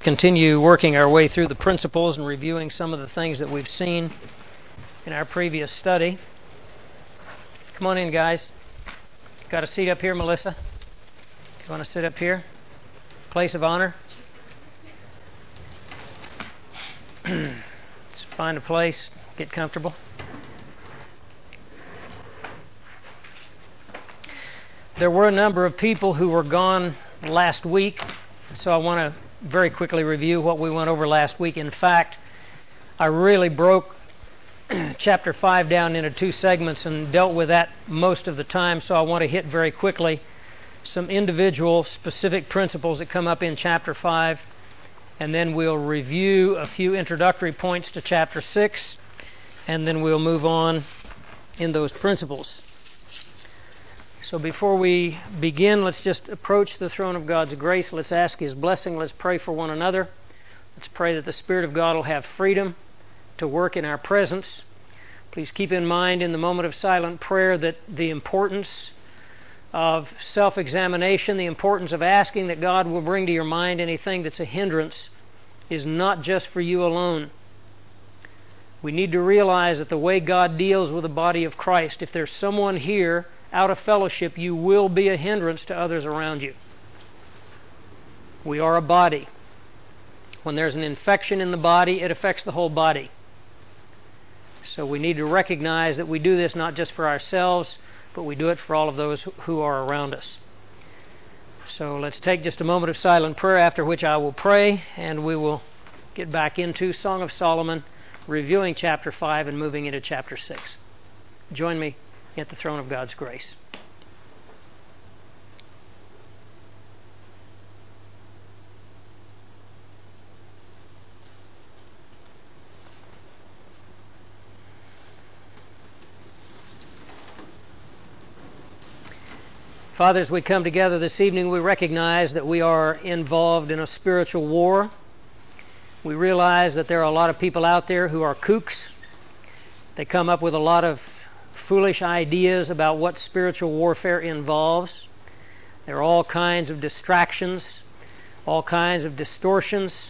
continue working our way through the principles and reviewing some of the things that we've seen in our previous study. Come on in, guys. Got a seat up here, Melissa? You want to sit up here? Place of honor. Let's find a place, get comfortable. There were a number of people who were gone last week, so I want to very quickly review what we went over last week. In fact, I really broke chapter 5 down into two segments and dealt with that most of the time, so I want to hit very quickly some individual specific principles that come up in chapter 5, and then we'll review a few introductory points to chapter 6, and then we'll move on in those principles. So before we begin, let's just approach the throne of God's grace. Let's ask His blessing. Let's pray for one another. Let's pray that the Spirit of God will have freedom to work in our presence. Please keep in mind in the moment of silent prayer that the importance of self-examination, the importance of asking that God will bring to your mind anything that's a hindrance, is not just for you alone. We need to realize that the way God deals with the body of Christ, if there's someone here out of fellowship, you will be a hindrance to others around you. We are a body. When there's an infection in the body, it affects the whole body. So we need to recognize that we do this not just for ourselves, but we do it for all of those who are around us. So let's take just a moment of silent prayer, after which I will pray, and we will get back into Song of Solomon, reviewing chapter 5 and moving into chapter 6. Join me at the throne of God's grace. Father, as we come together this evening, we recognize that we are involved in a spiritual war. We realize that there are a lot of people out there who are kooks. They come up with a lot of foolish ideas about what spiritual warfare involves. There are all kinds of distractions, all kinds of distortions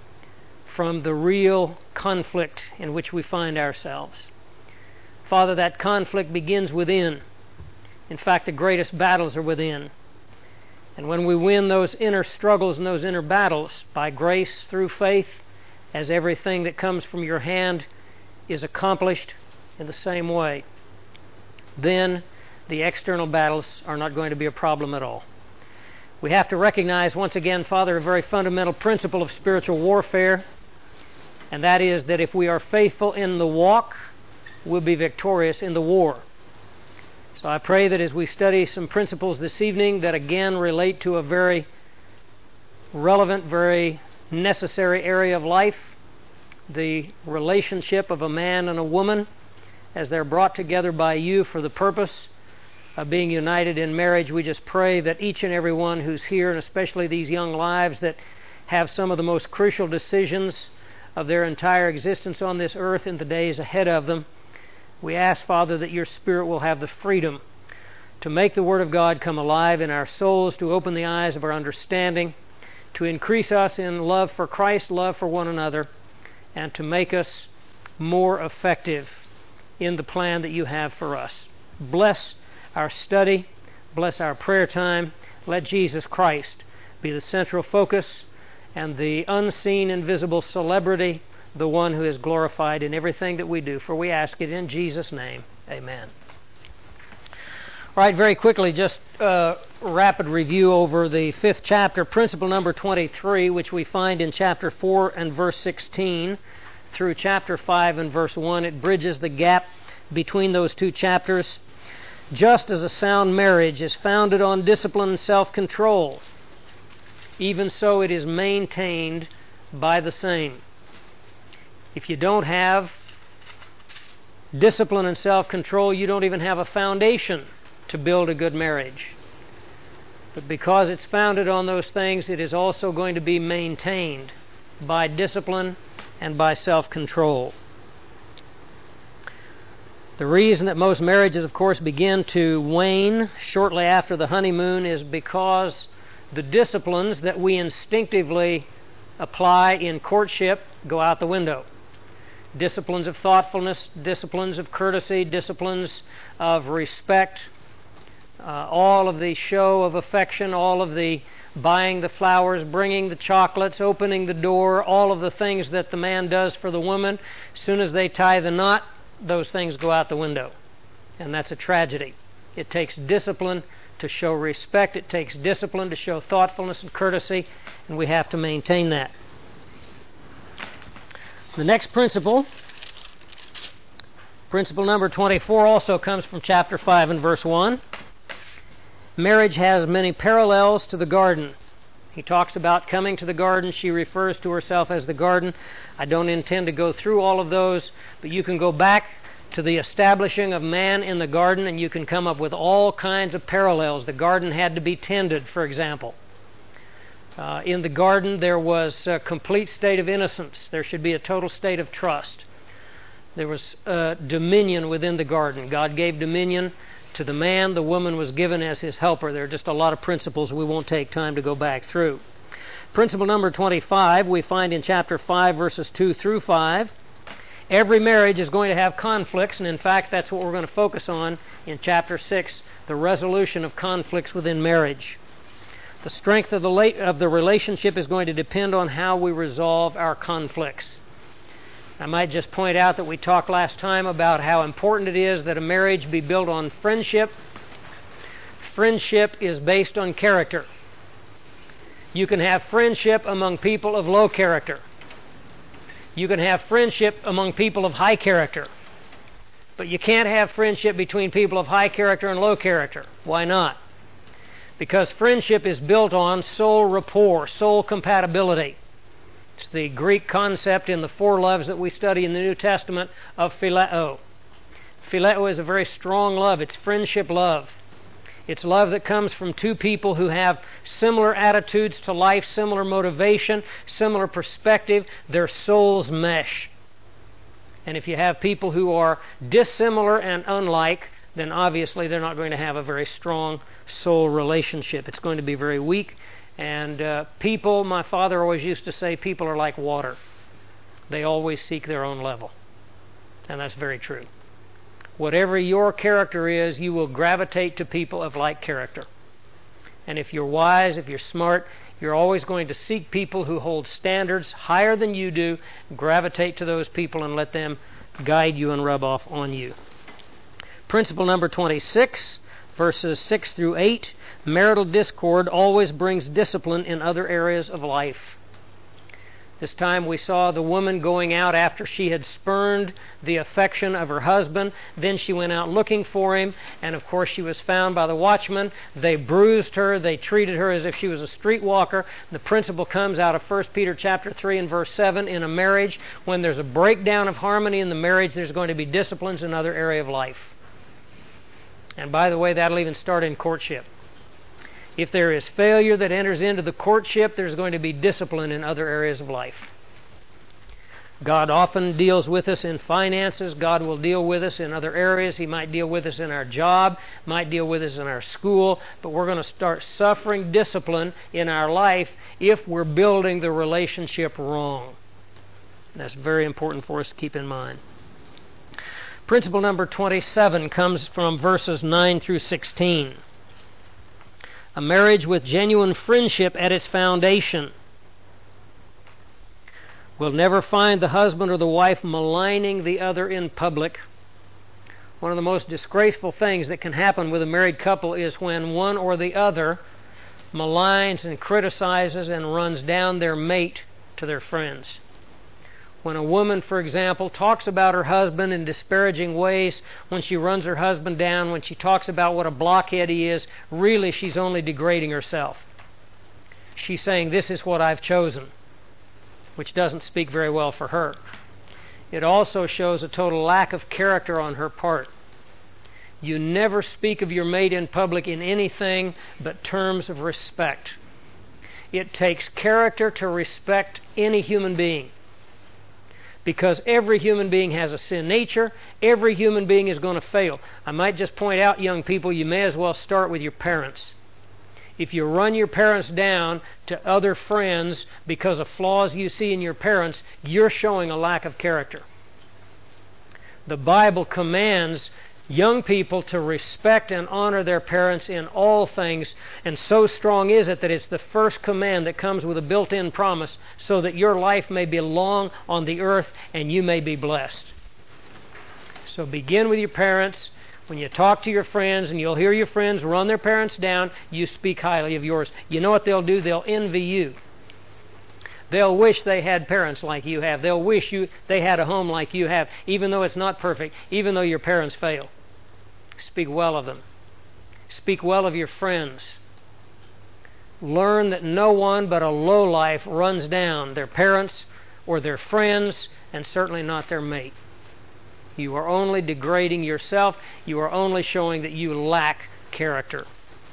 from the real conflict in which we find ourselves. Father, that conflict begins within. In fact, the greatest battles are within. And when we win those inner struggles and those inner battles by grace through faith, as everything that comes from your hand is accomplished in the same way, then the external battles are not going to be a problem at all. We have to recognize once again, Father, a very fundamental principle of spiritual warfare, and that is that if we are faithful in the walk, we'll be victorious in the war. So I pray that as we study some principles this evening that again relate to a very relevant, very necessary area of life, the relationship of a man and a woman as they're brought together by you for the purpose of being united in marriage, we just pray that each and every one who's here, and especially these young lives that have some of the most crucial decisions of their entire existence on this earth in the days ahead of them, we ask, Father, that your Spirit will have the freedom to make the Word of God come alive in our souls, to open the eyes of our understanding, to increase us in love for Christ, love for one another, and to make us more effective in the plan that you have for us. Bless our study, bless our prayer time. Let Jesus Christ be the central focus and the unseen, invisible celebrity, the one who is glorified in everything that we do. For we ask it in Jesus' name. Amen. All right, very quickly, just a rapid review over the 5th chapter, principle number 23, which we find in chapter 4 and verse 16 through chapter 5 and verse 1. It bridges the gap between those two chapters. Just as a sound marriage is founded on discipline and self-control, even so it is maintained by the same. If you don't have discipline and self-control, you don't even have a foundation to build a good marriage. But because it's founded on those things, it is also going to be maintained by discipline and by self-control. The reason that most marriages, of course, begin to wane shortly after the honeymoon is because the disciplines that we instinctively apply in courtship go out the window. Disciplines of thoughtfulness, disciplines of courtesy, disciplines of respect, all of the show of affection, all of the buying the flowers, bringing the chocolates, opening the door, all of the things that the man does for the woman. As soon as they tie the knot, those things go out the window. And that's a tragedy. It takes discipline to show respect. It takes discipline to show thoughtfulness and courtesy, and we have to maintain that. The next principle, principle number 24, also comes from chapter 5 and verse 1. Marriage has many parallels to the garden. He talks about coming to the garden. She refers to herself as the garden. I don't intend to go through all of those, but you can go back to the establishing of man in the garden and you can come up with all kinds of parallels. The garden had to be tended, for example. In the garden there was a complete state of innocence. There should be a total state of trust. There was dominion within the garden. God gave dominion to the man. The woman was given as his helper. There are just a lot of principles we won't take time to go back through. Principle number 25 we find in chapter 5 verses 2 through 5. Every marriage is going to have conflicts, and in fact that's what we're going to focus on in chapter 6, the resolution of conflicts within marriage. The strength of the relationship is going to depend on how we resolve our conflicts. I might just point out that we talked last time about how important it is that a marriage be built on friendship. Friendship is based on character. You can have friendship among people of low character. You can have friendship among people of high character. But you can't have friendship between people of high character and low character. Why not? Because friendship is built on soul rapport, soul compatibility. It's the Greek concept in the four loves that we study in the New Testament of phileo. Phileo is a very strong love. It's friendship love. It's love that comes from two people who have similar attitudes to life, similar motivation, similar perspective. Their souls mesh. And if you have people who are dissimilar and unlike, then obviously they're not going to have a very strong soul relationship. It's going to be very weak. And people, my father always used to say, people are like water. They always seek their own level. And that's very true. Whatever your character is, you will gravitate to people of like character. And if you're wise, if you're smart, you're always going to seek people who hold standards higher than you do, gravitate to those people and let them guide you and rub off on you. Principle number 26, verses 6 through 8. Marital discord always brings discipline in other areas of life. This time we saw the woman going out after she had spurned the affection of her husband. Then she went out looking for him, and of course she was found by the watchmen. They bruised her. They treated her as if she was a streetwalker. The principle comes out of 1 Peter chapter 3 and verse 7. In a marriage, when there's a breakdown of harmony in the marriage, there's going to be disciplines in another area of life. And by the way, that'll even start in courtship. If there is failure that enters into the courtship, there's going to be discipline in other areas of life. God often deals with us in finances. God will deal with us in other areas. He might deal with us in our job, might deal with us in our school, but we're going to start suffering discipline in our life if we're building the relationship wrong. That's very important for us to keep in mind. Principle number 27 comes from verses 9 through 16. A marriage with genuine friendship at its foundation will never find the husband or the wife maligning the other in public. One of the most disgraceful things that can happen with a married couple is when one or the other maligns and criticizes and runs down their mate to their friends. When a woman, for example, talks about her husband in disparaging ways, when she runs her husband down, when she talks about what a blockhead he is, really she's only degrading herself. She's saying, this is what I've chosen, which doesn't speak very well for her. It also shows a total lack of character on her part. You never speak of your mate in public in anything but terms of respect. It takes character to respect any human being. Because every human being has a sin nature. Every human being is going to fail. I might just point out, young people, you may as well start with your parents. If you run your parents down to other friends because of flaws you see in your parents, you're showing a lack of character. The Bible commands young people to respect and honor their parents in all things, and so strong is it that it's the first command that comes with a built-in promise so that your life may be long on the earth and you may be blessed. So begin with your parents. When you talk to your friends and you'll hear your friends run their parents down, you speak highly of yours. You know what they'll do? They'll envy you. They'll wish they had parents like you have. They'll wish they had a home like you have, even though it's not perfect, even though your parents fail. Speak well of them. Speak well of your friends. Learn that no one but a lowlife runs down their parents or their friends, and certainly not their mate. You are only degrading yourself. You are only showing that you lack character.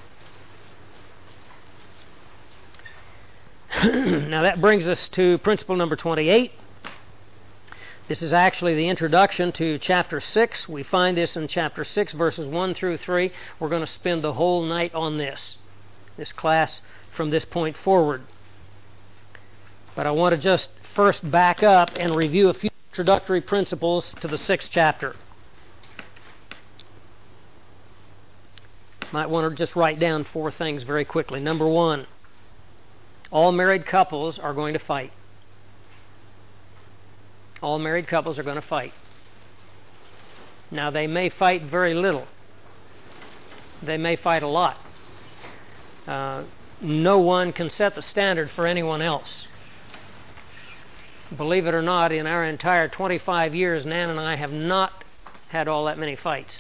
Now that brings us to principle number 28. This is actually the introduction to chapter 6. We find this in chapter 6, verses 1 through 3. We're going to spend the whole night on this class from this point forward. But I want to just first back up and review a few introductory principles to the 6th chapter. Might want to just write down 4 things very quickly. Number 1, all married couples are going to fight. All married couples are going to fight. Now, they may fight very little. They may fight a lot. No one can set the standard for anyone else. Believe it or not, in our entire 25 years, Nan and I have not had all that many fights.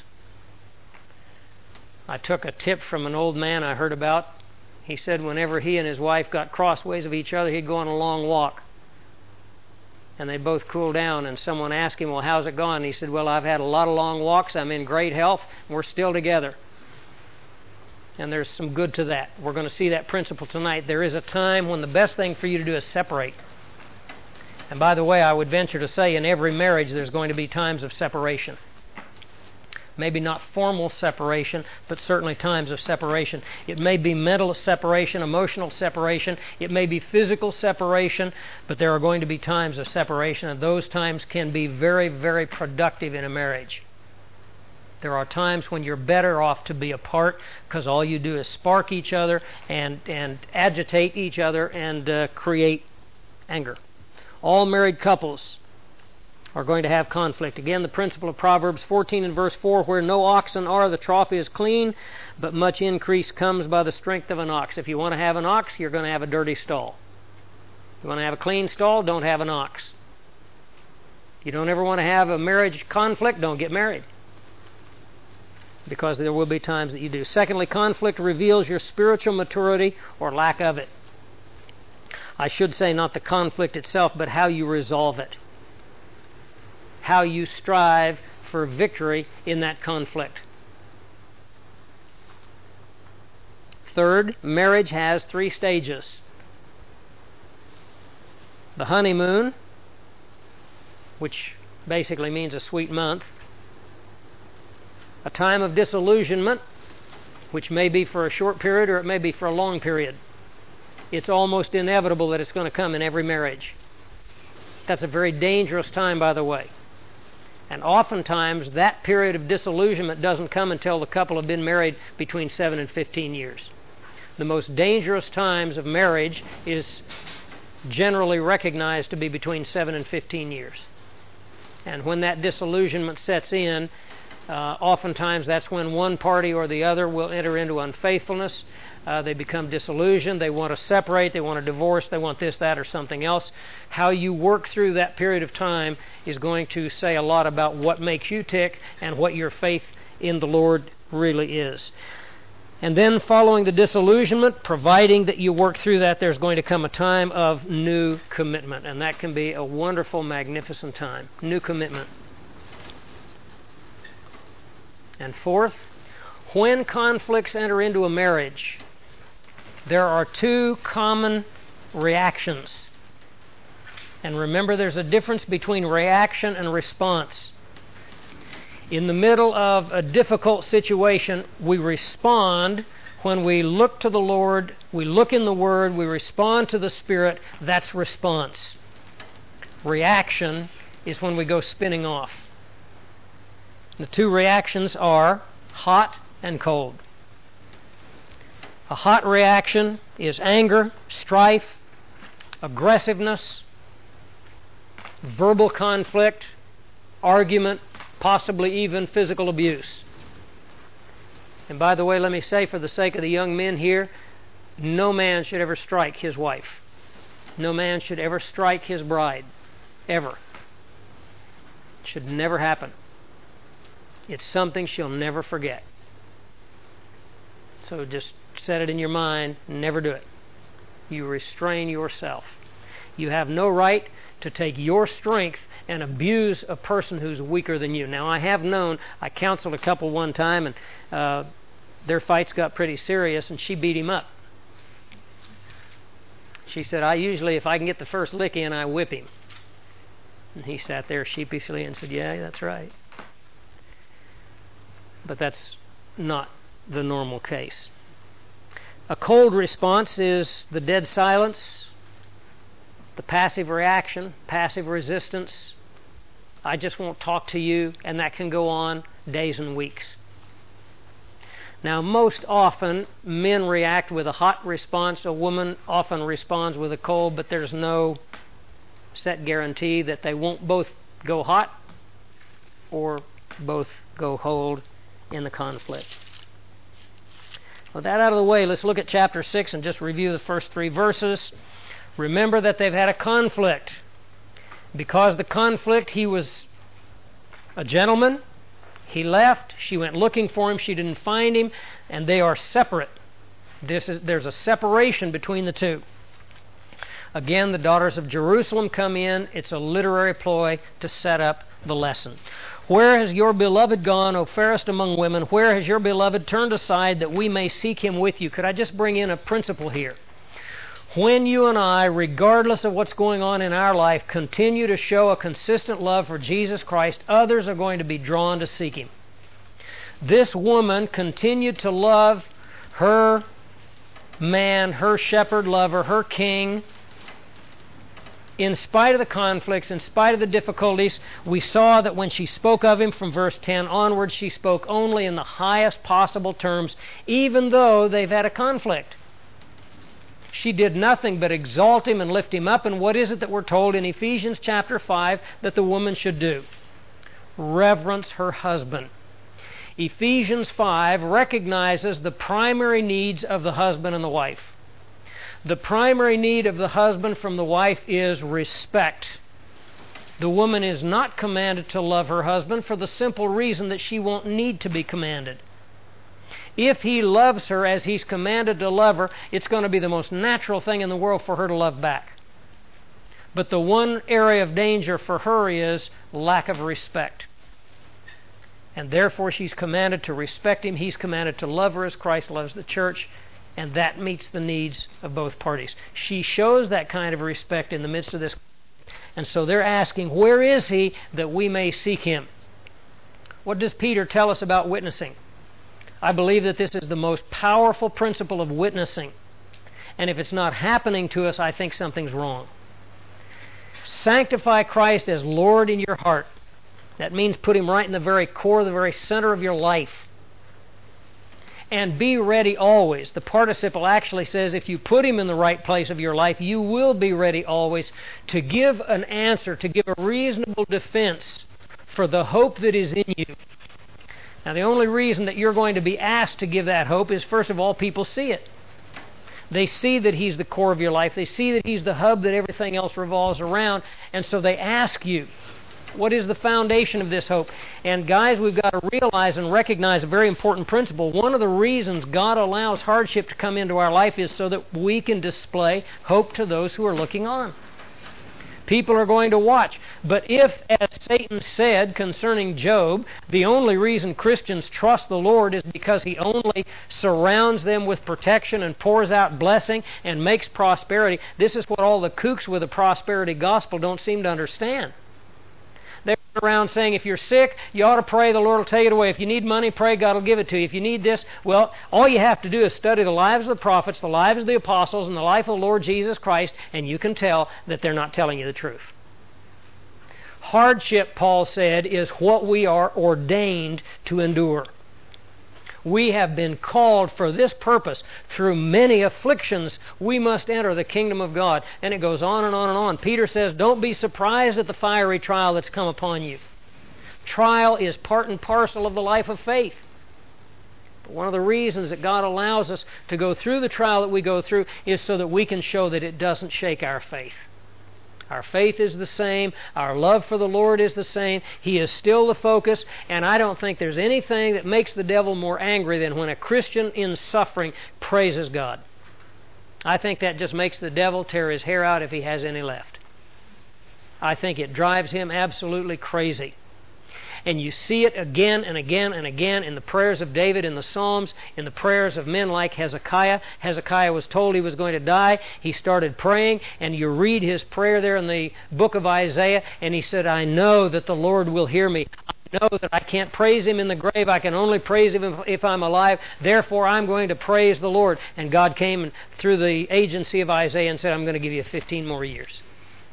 I took a tip from an old man I heard about. He said whenever he and his wife got crossways of each other, he'd go on a long walk. And they'd both cool down, and someone asked him, well, how's it gone? And he said, well, I've had a lot of long walks. I'm in great health, and we're still together. And there's some good to that. We're going to see that principle tonight. There is a time when the best thing for you to do is separate. And by the way, I would venture to say in every marriage there's going to be times of separation. Maybe not formal separation, but certainly times of separation. It may be mental separation, emotional separation. It may be physical separation, but there are going to be times of separation, and those times can be very, very productive in a marriage. There are times when you're better off to be apart because all you do is spark each other and agitate each other and create anger. All married couples are going to have conflict. Again, the principle of Proverbs 14 and verse 4, where no oxen are, the trough is clean, but much increase comes by the strength of an ox. If you want to have an ox, you're going to have a dirty stall. If you want to have a clean stall, don't have an ox. You don't ever want to have a marriage conflict, don't get married. Because there will be times that you do. Secondly, conflict reveals your spiritual maturity or lack of it. I should say not the conflict itself, but how you resolve it. How you strive for victory in that conflict. Third, marriage has 3 stages. The honeymoon, which basically means a sweet month. A time of disillusionment, which may be for a short period or it may be for a long period. It's almost inevitable that it's going to come in every marriage. That's a very dangerous time, by the way. And oftentimes that period of disillusionment doesn't come until the couple have been married between 7 and 15 years. The most dangerous times of marriage is generally recognized to be between 7 and 15 years. And when that disillusionment sets in, oftentimes that's when one party or the other will enter into unfaithfulness. They become disillusioned. They want to separate. They want to divorce. They want this, that, or something else. How you work through that period of time is going to say a lot about what makes you tick and what your faith in the Lord really is. And then following the disillusionment, providing that you work through that, there's going to come a time of new commitment. And that can be a wonderful, magnificent time. New commitment. And fourth, when conflicts enter into a marriage, there are 2 common reactions. And remember, there's a difference between reaction and response. In the middle of a difficult situation, we respond When we look to the Lord, we look in the Word, we respond to the Spirit, that's response. Reaction is when we go spinning off. The two reactions are hot and cold. A hot reaction is anger, strife, aggressiveness, verbal conflict, argument, possibly even physical abuse. And by the way, let me say, for the sake of the young men here, no man should ever strike his wife. No man should ever strike his bride. Ever. It should never happen. It's something she'll never forget. So just set it in your mind, never do it. You restrain yourself. You have no right to take your strength and abuse a person who's weaker than you. Now, I counseled a couple one time, and their fights got pretty serious, and she beat him up. She said, I usually, if I can get the first lick in, I whip him. And he sat there sheepishly and said, yeah, that's right. But that's not the normal case. A cold response is the dead silence, the passive reaction, passive resistance. I just won't talk to you, and that can go on days and weeks. Now, most often, men react with a hot response. A woman often responds with a cold, but there's no set guarantee that they won't both go hot or both go cold in the conflict. With that out of the way, let's look at chapter 6 and just review the first 3 verses. Remember that they've had a conflict. Because the conflict, he was a gentleman. He left. She went looking for him. She didn't find him. And they are separate. There's a separation between the two. Again, the daughters of Jerusalem come in. It's a literary ploy to set up the lesson. Where has your beloved gone, O fairest among women? Where has your beloved turned aside that we may seek him with you? Could I just bring in a principle here? When you and I, regardless of what's going on in our life, continue to show a consistent love for Jesus Christ, others are going to be drawn to seek him. This woman continued to love her man, her shepherd lover, her king. In spite of the conflicts, in spite of the difficulties, we saw that when she spoke of him from verse 10 onward, she spoke only in the highest possible terms, even though they've had a conflict. She did nothing but exalt him and lift him up. And what is it that we're told in Ephesians chapter 5 that the woman should do? Reverence her husband. Ephesians 5 recognizes the primary needs of the husband and the wife. The primary need of the husband from the wife is respect. The woman is not commanded to love her husband for the simple reason that she won't need to be commanded. If he loves her as he's commanded to love her, it's going to be the most natural thing in the world for her to love back. But the one area of danger for her is lack of respect. And therefore she's commanded to respect him. He's commanded to love her as Christ loves the church. And that meets the needs of both parties. She shows that kind of respect in the midst of this. And so they're asking, where is he that we may seek him? What does Peter tell us about witnessing? I believe that this is the most powerful principle of witnessing. And if it's not happening to us, I think something's wrong. Sanctify Christ as Lord in your heart. That means put him right in the very core, the very center of your life. And be ready always. The participle actually says if you put him in the right place of your life, you will be ready always to give an answer, to give a reasonable defense for the hope that is in you. Now, the only reason that you're going to be asked to give that hope is, first of all, people see it. They see that he's the core of your life. They see that he's the hub that everything else revolves around. And so they ask you, what is the foundation of this hope? And guys, we've got to realize and recognize a very important principle. One of the reasons God allows hardship to come into our life is so that we can display hope to those who are looking on. People are going to watch. But if, as Satan said concerning Job, the only reason Christians trust the Lord is because he only surrounds them with protection and pours out blessing and makes prosperity, this is what all the kooks with the prosperity gospel don't seem to understand. They're around saying if you're sick, you ought to pray, the Lord will take it away. If you need money, pray, God will give it to you. If you need this, well, all you have to do is study the lives of the prophets, the lives of the apostles, and the life of the Lord Jesus Christ, and you can tell that they're not telling you the truth. Hardship, Paul said, is what we are ordained to endure. We have been called for this purpose. Through many afflictions, we must enter the kingdom of God. And it goes on and on and on. Peter says, don't be surprised at the fiery trial that's come upon you. Trial is part and parcel of the life of faith. But one of the reasons that God allows us to go through the trial that we go through is so that we can show that it doesn't shake our faith. Our faith is the same. Our love for the Lord is the same. He is still the focus. And I don't think there's anything that makes the devil more angry than when a Christian in suffering praises God. I think that just makes the devil tear his hair out if he has any left. I think it drives him absolutely crazy. And you see it again and again and again in the prayers of David in the Psalms, in the prayers of men like Hezekiah. Hezekiah was told he was going to die. He started praying, and you read his prayer there in the book of Isaiah, and he said, I know that the Lord will hear me. I know that I can't praise Him in the grave. I can only praise Him if I'm alive. Therefore, I'm going to praise the Lord. And God came through the agency of Isaiah and said, I'm going to give you 15 more years.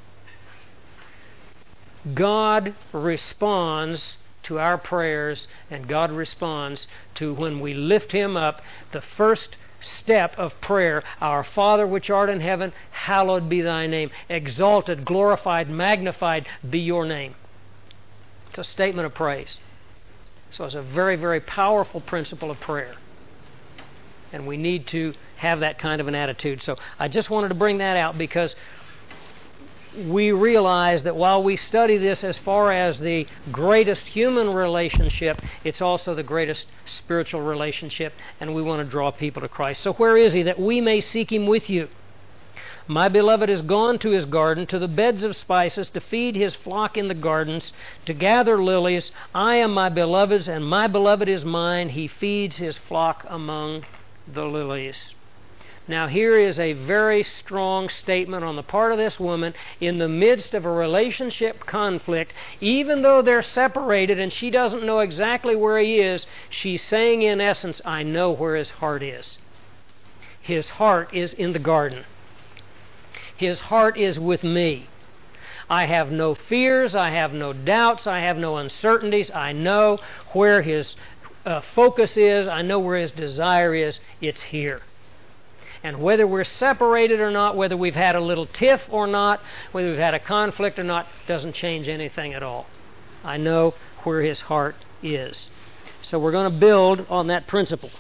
God responds to our prayers, and God responds to when we lift Him up. The first step of prayer, our Father which art in heaven, hallowed be thy name. Exalted, glorified, magnified be your name. It's a statement of praise. So it's a very, very powerful principle of prayer. And we need to have that kind of an attitude. So I just wanted to bring that out because we realize that while we study this as far as the greatest human relationship, it's also the greatest spiritual relationship, and we want to draw people to Christ. So where is He? That we may seek Him with you. My beloved is gone to his garden, to the beds of spices, to feed his flock in the gardens, to gather lilies. I am my beloved's, and my beloved is mine. He feeds his flock among the lilies. Now here is a very strong statement on the part of this woman in the midst of a relationship conflict. Even though they're separated and she doesn't know exactly where he is, she's saying in essence, I know where his heart is. His heart is in the garden. His heart is with me. I have no fears, I have no doubts, I have no uncertainties. I know where his focus is, I know where his desire is. It's here. And whether we're separated or not, whether we've had a little tiff or not, whether we've had a conflict or not, doesn't change anything at all. I know where his heart is. So we're going to build on that principle.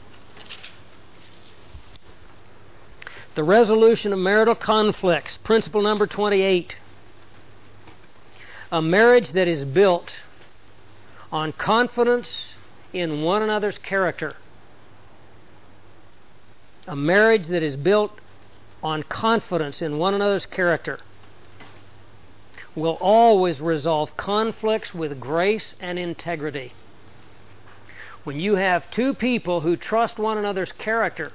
The resolution of marital conflicts. Principle number 28. A marriage that is built on confidence in one another's character. A marriage that is built on confidence in one another's character will always resolve conflicts with grace and integrity. When you have two people who trust one another's character,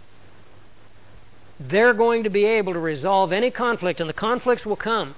they're going to be able to resolve any conflict, and the conflicts will come.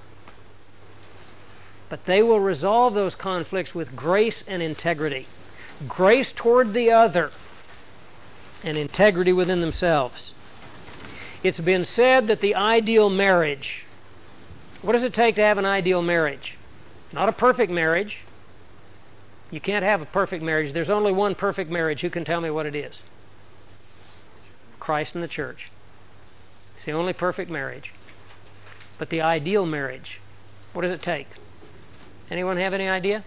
But they will resolve those conflicts with grace and integrity. Grace toward the other, and integrity within themselves. It's been said that the ideal marriage, what does it take to have an ideal marriage? Not a perfect marriage. You can't have a perfect marriage. There's only one perfect marriage. Who can tell me what it is? Christ and the church. It's the only perfect marriage. But the ideal marriage, what does it take? Anyone have any idea?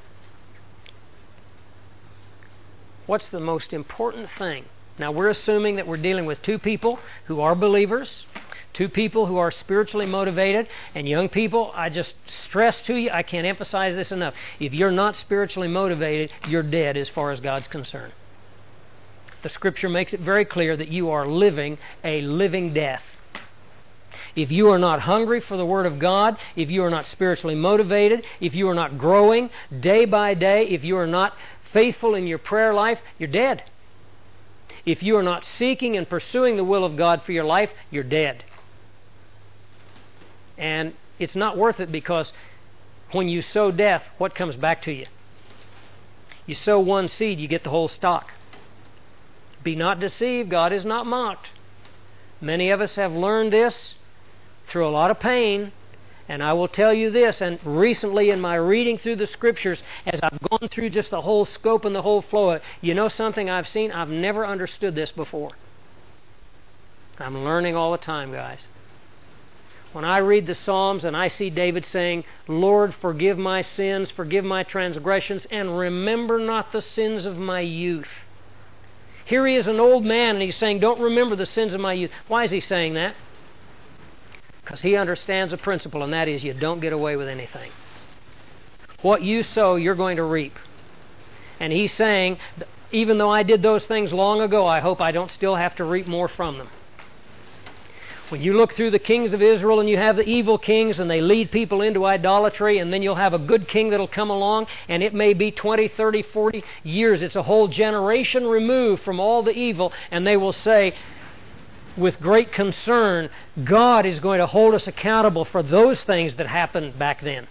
What's the most important thing? Now, we're assuming that we're dealing with two people who are believers, two people who are spiritually motivated, and young people, I just stress to you, I can't emphasize this enough. If you're not spiritually motivated, you're dead as far as God's concerned. The Scripture makes it very clear that you are living a living death. If you are not hungry for the Word of God, if you are not spiritually motivated, if you are not growing day by day, if you are not faithful in your prayer life, you're dead. If you are not seeking and pursuing the will of God for your life, you're dead. And it's not worth it because When you sow death, what comes back to you? You sow one seed, you get the whole stalk. Be not deceived, God is not mocked. Many of us have learned this through a lot of pain, and I will tell you this, and recently in my reading through the Scriptures, as I've gone through just the whole scope and the whole flow of it, you know something I've seen? I've never understood this before. I'm learning all the time, guys. When I read the Psalms and I see David saying, Lord, forgive my sins, forgive my transgressions, and remember not the sins of my youth. Here he is, an old man, and he's saying, don't remember the sins of my youth. Why is he saying that? Because he understands a principle, and that is you don't get away with anything. What you sow, you're going to reap. And he's saying, even though I did those things long ago, I hope I don't still have to reap more from them. When you look through the kings of Israel and you have the evil kings and they lead people into idolatry, and then you'll have a good king that'll come along, and it may be 20, 30, 40 years. It's a whole generation removed from all the evil, and they will say, with great concern, God is going to hold us accountable for those things that happened back then.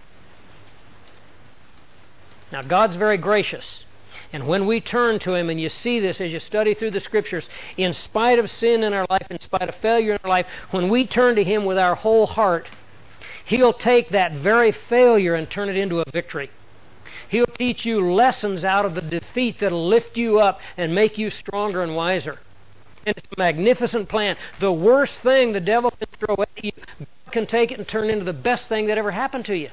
Now, God's very gracious. And when we turn to Him, and you see this as you study through the Scriptures, in spite of sin in our life, in spite of failure in our life, when we turn to Him with our whole heart, He'll take that very failure and turn it into a victory. He'll teach you lessons out of the defeat that'll lift you up and make you stronger and wiser. And it's a magnificent plan. The worst thing the devil can throw at you, God can take it and turn it into the best thing that ever happened to you.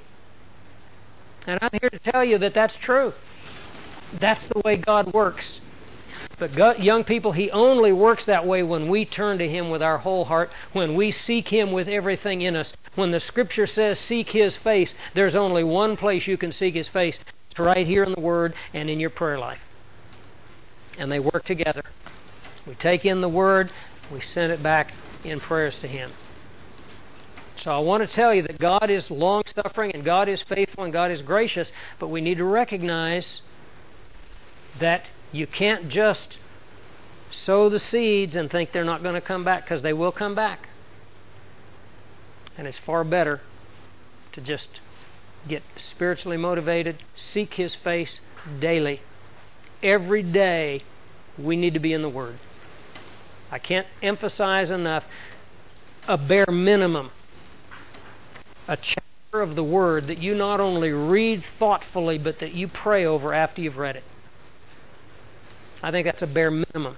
And I'm here to tell you that that's true. That's the way God works. But God, young people, He only works that way when we turn to Him with our whole heart, when we seek Him with everything in us. When the Scripture says seek His face, there's only one place you can seek His face. It's right here in the Word and in your prayer life. And they work together. We take in the Word, we send it back in prayers to Him. So I want to tell you that God is long-suffering and God is faithful and God is gracious, but we need to recognize that you can't just sow the seeds and think they're not going to come back, because they will come back. And it's far better to just get spiritually motivated, seek His face daily. Every day we need to be in the Word. I can't emphasize enough a bare minimum, a chapter of the Word that you not only read thoughtfully, but that you pray over after you've read it. I think that's a bare minimum.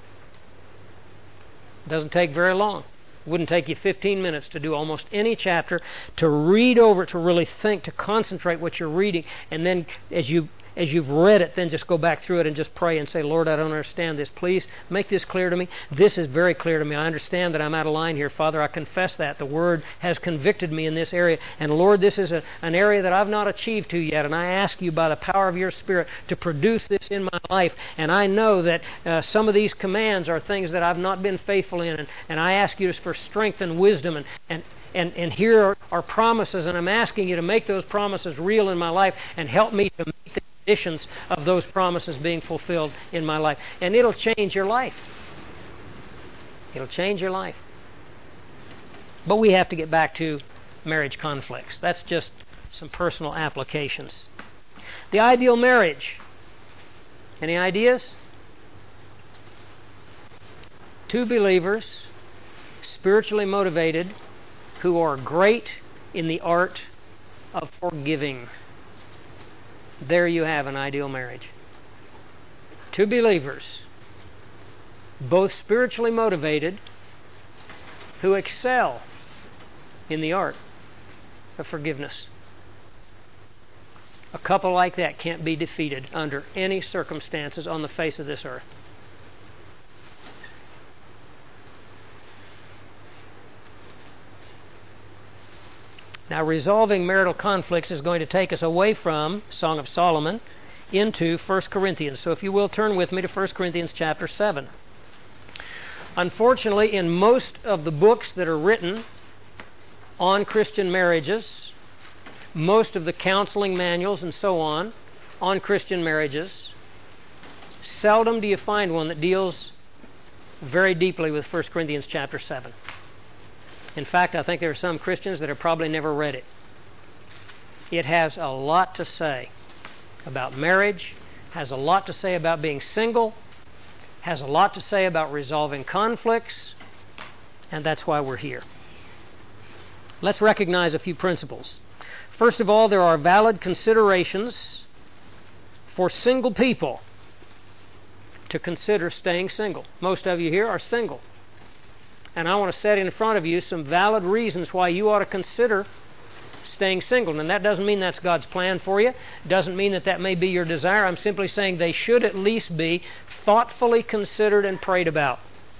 It doesn't take very long. It wouldn't take you 15 minutes to do almost any chapter, to read over it, to really think, to concentrate what you're reading, and then as you've read it, then just go back through it and just pray and say, Lord, I don't understand this. Please make this clear to me. This is very clear to me. I understand that I'm out of line here. Father, I confess that. The Word has convicted me in this area. And Lord, this is an area that I've not achieved to yet. And I ask you by the power of your Spirit to produce this in my life. And I know that some of these commands are things that I've not been faithful in. And I ask you for strength and wisdom. And here are promises. And I'm asking you to make those promises real in my life and help me to meet the conditions of those promises being fulfilled in my life. And it'll change your life. It'll change your life. But we have to get back to marriage conflicts. That's just some personal applications. The ideal marriage. Any ideas? Two believers, spiritually motivated, who are great in the art of forgiving. There you have an ideal marriage. Two believers, both spiritually motivated, who excel in the art of forgiveness. A couple like that can't be defeated under any circumstances on the face of this earth. Now, resolving marital conflicts is going to take us away from Song of Solomon into 1 Corinthians. So if you will, turn with me to 1 Corinthians chapter 7. Unfortunately, in most of the books that are written on Christian marriages, most of the counseling manuals and so on Christian marriages, seldom do you find one that deals very deeply with 1 Corinthians chapter 7. In fact, I think there are some Christians that have probably never read it. It has a lot to say about marriage, has a lot to say about being single, has a lot to say about resolving conflicts, and that's why we're here. Let's recognize a few principles. First of all, there are valid considerations for single people to consider staying single. Most of you here are single. And I want to set in front of you some valid reasons why you ought to consider staying single. And that doesn't mean that's God's plan for you. It doesn't mean that that may be your desire. I'm simply saying they should at least be thoughtfully considered and prayed about.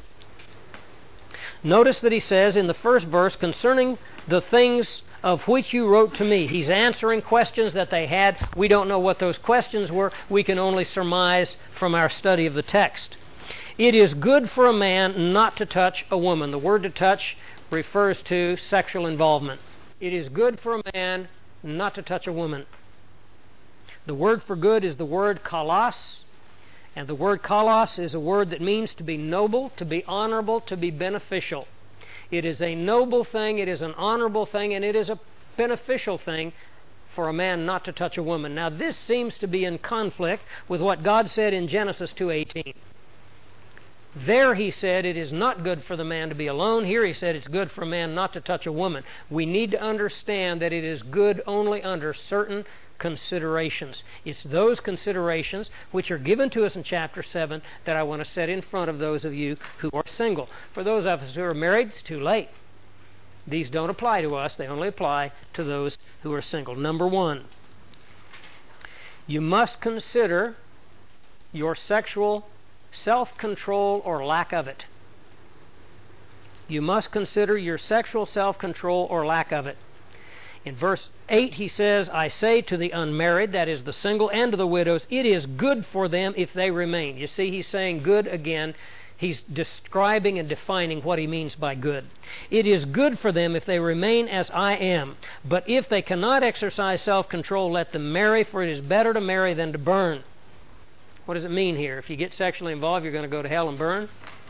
Notice that he says in the first verse, concerning the things of which you wrote to me. He's answering questions that they had. We don't know what those questions were. We can only surmise from our study of the text. It is good for a man not to touch a woman. The word to touch refers to sexual involvement. It is good for a man not to touch a woman. The word for good is the word kalos, and the word kalos is a word that means to be noble, to be honorable, to be beneficial. It is a noble thing, it is an honorable thing, and it is a beneficial thing for a man not to touch a woman. Now this seems to be in conflict with what God said in Genesis 2:18. There he said it is not good for the man to be alone. Here he said it's good for a man not to touch a woman. We need to understand that it is good only under certain considerations. It's those considerations which are given to us in chapter 7 that I want to set in front of those of you who are single. For those of us who are married, it's too late. These don't apply to us. They only apply to those who are single. Number one, you must consider your sexual self-control or lack of it. You must consider your sexual self-control or lack of it. In verse 8 he says, I say to the unmarried, that is the single, and to the widows, it is good for them if they remain. You see, he's saying good again. He's describing and defining what he means by good. It is good for them if they remain as I am. But if they cannot exercise self-control, let them marry, for it is better to marry than to burn. What does it mean here? If you get sexually involved, you're going to go to hell and burn?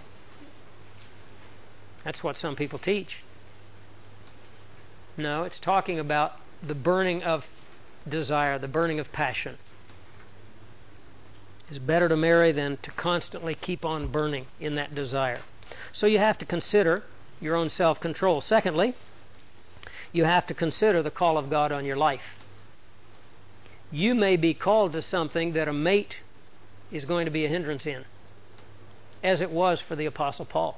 That's what some people teach. No, it's talking about the burning of desire, the burning of passion. It's better to marry than to constantly keep on burning in that desire. So you have to consider your own self-control. Secondly, you have to consider the call of God on your life. You may be called to something that a mate is going to be a hindrance in, as it was for the Apostle Paul.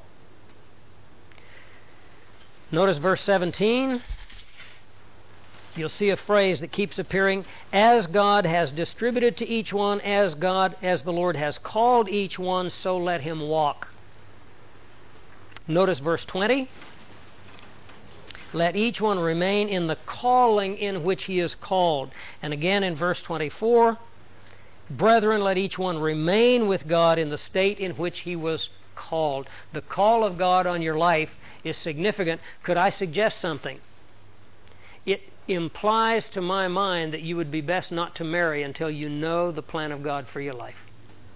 Notice verse 17. You'll see a phrase that keeps appearing, as God has distributed to each one, as the Lord has called each one, so let him walk. Notice verse 20. Let each one remain in the calling in which he is called. And again in verse 24, brethren, let each one remain with God in the state in which he was called. The call of God on your life is significant. Could I suggest something? It implies to my mind that you would be best not to marry until you know the plan of God for your life.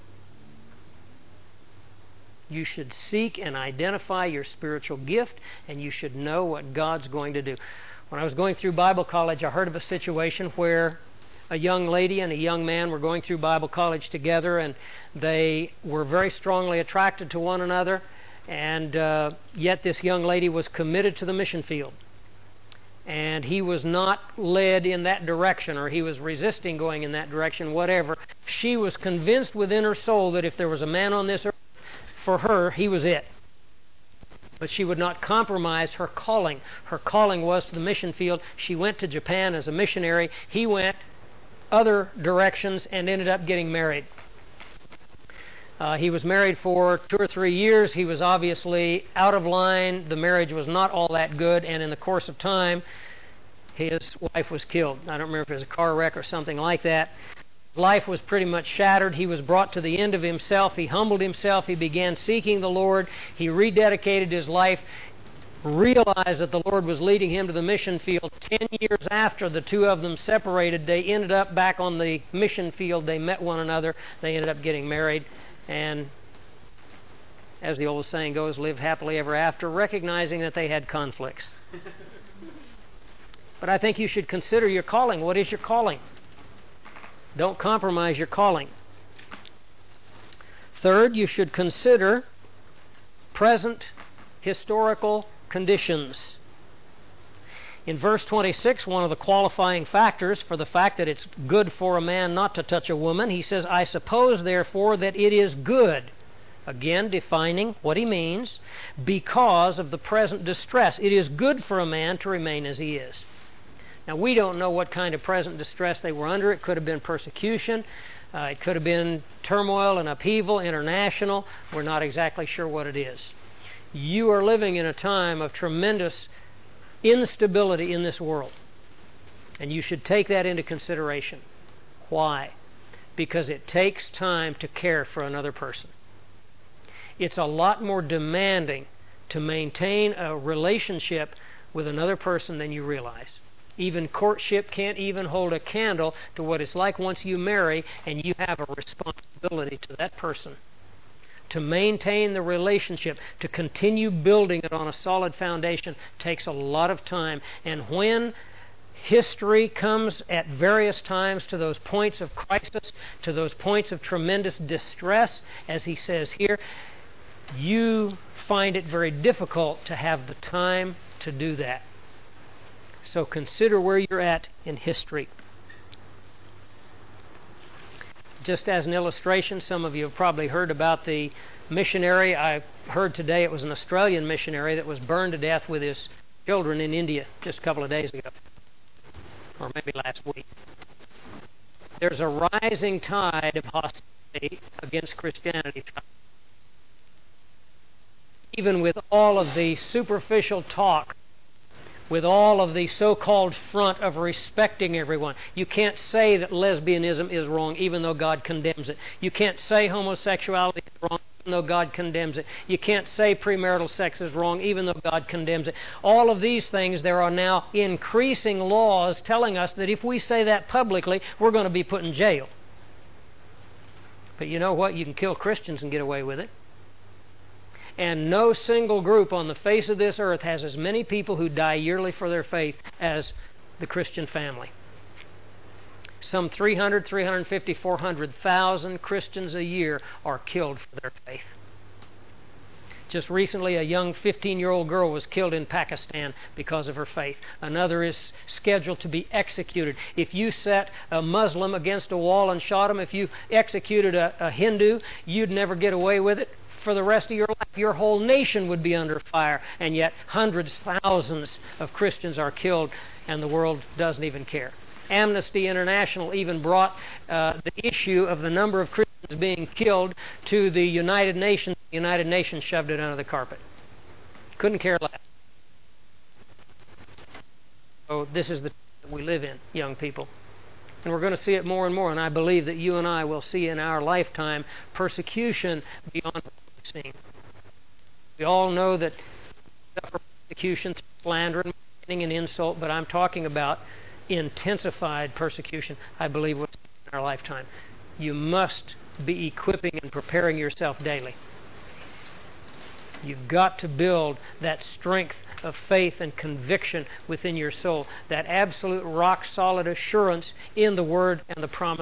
You should seek and identify your spiritual gift, and you should know what God's going to do. When I was going through Bible college, I heard of a situation where a young lady and a young man were going through Bible college together, and they were very strongly attracted to one another, and yet this young lady was committed to the mission field. And he was not led in that direction, or he was resisting going in that direction, whatever. She was convinced within her soul that if there was a man on this earth for her, he was it. But she would not compromise her calling. Her calling was to the mission field. She went to Japan as a missionary. He went other directions and ended up getting married. He was married for 2 or 3 years. He was obviously out of line. The marriage was not all that good, and in the course of time, his wife was killed. I don't remember if it was a car wreck or something like that. Life was pretty much shattered. He was brought to the end of himself. He humbled himself. He began seeking the Lord. He rededicated his life, realized that the Lord was leading him to the mission field. 10 years after the two of them separated, they ended up back on the mission field. They met one another. They ended up getting married. And as the old saying goes, lived happily ever after, recognizing that they had conflicts. But I think you should consider your calling. What is your calling? Don't compromise your calling. Third, you should consider present historical conditions. In verse 26, one of the qualifying factors for the fact that it's good for a man not to touch a woman, he says, I suppose, therefore, that it is good. Again, defining what he means, because of the present distress. It is good for a man to remain as he is. Now, we don't know what kind of present distress they were under. It could have been persecution. It could have been turmoil and upheaval, international. We're not exactly sure what it is. You are living in a time of tremendous instability in this world. And you should take that into consideration. Why? Because it takes time to care for another person. It's a lot more demanding to maintain a relationship with another person than you realize. Even courtship can't even hold a candle to what it's like once you marry and you have a responsibility to that person. To maintain the relationship, to continue building it on a solid foundation, takes a lot of time. And when history comes at various times to those points of crisis, to those points of tremendous distress, as he says here, you find it very difficult to have the time to do that. So consider where you're at in history. Just as an illustration, some of you have probably heard about the missionary. I heard today it was an Australian missionary that was burned to death with his children in India just a couple of days ago, or maybe last week. There's a rising tide of hostility against Christianity. Even with all of the superficial talk, with all of the so-called front of respecting everyone. You can't say that lesbianism is wrong even though God condemns it. You can't say homosexuality is wrong even though God condemns it. You can't say premarital sex is wrong even though God condemns it. All of these things, there are now increasing laws telling us that if we say that publicly, we're going to be put in jail. But you know what? You can kill Christians and get away with it. And no single group on the face of this earth has as many people who die yearly for their faith as the Christian family. Some 300, 350, 400,000 Christians a year are killed for their faith. Just recently, a young 15-year-old girl was killed in Pakistan because of her faith. Another is scheduled to be executed. If you set a Muslim against a wall and shot him, if you executed a Hindu, you'd never get away with it. For the rest of your life, your whole nation would be under fire, and yet hundreds, thousands of Christians are killed, and the world doesn't even care. Amnesty International even brought the issue of the number of Christians being killed to the United Nations. The United Nations shoved it under the carpet. Couldn't care less. So this is the time that we live in, young people. And we're going to see it more and more, and I believe that you and I will see in our lifetime persecution beyond what we've seen. We all know that we suffer persecution through slander and and insult, but I'm talking about intensified persecution, I believe, in our lifetime. You must be equipping and preparing yourself daily. You've got to build that strength of faith and conviction within your soul, that absolute rock-solid assurance in the Word and the promise.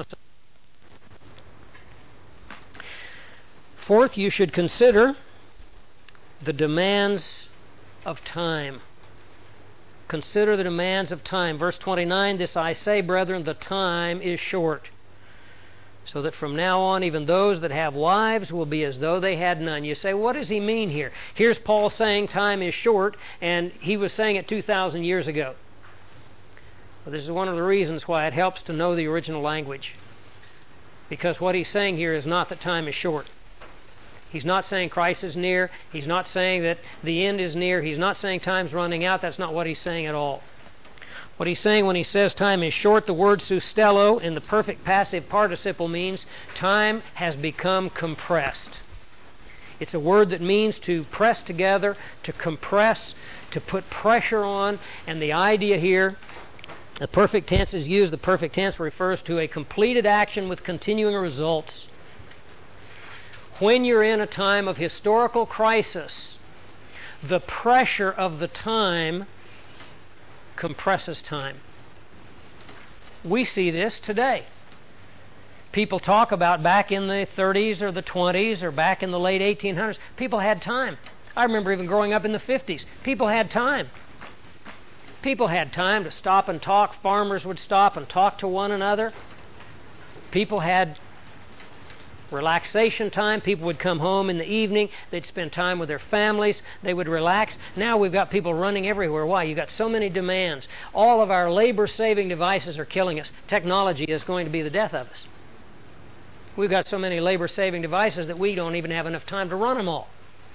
Fourth, you should consider the demands of time. Consider the demands of time. Verse 29, this I say, brethren, the time is short. So that from now on, even those that have wives will be as though they had none. You say, what does he mean here? Here's Paul saying time is short, and he was saying it 2,000 years ago. Well, this is one of the reasons why it helps to know the original language. Because what he's saying here is not that time is short. He's not saying Christ is near. He's not saying that the end is near. He's not saying time's running out. That's not what he's saying at all. What he's saying when he says time is short, the word sustello in the perfect passive participle means time has become compressed. It's a word that means to press together, to compress, to put pressure on, and the idea here, the perfect tense is used. The perfect tense refers to a completed action with continuing results. When you're in a time of historical crisis, the pressure of the time compresses time. We see this today. People talk about back in the 30s or the 20s or back in the late 1800s, people had time. I remember even growing up in the 50s. People had time. People had time to stop and talk. Farmers would stop and talk to one another. People had relaxation time. People would come home in the evening. They'd spend time with their families. They would relax. Now we've got people running everywhere. Why? You've got so many demands. All of our labor-saving devices are killing us. Technology is going to be the death of us. We've got so many labor-saving devices that we don't even have enough time to run them all.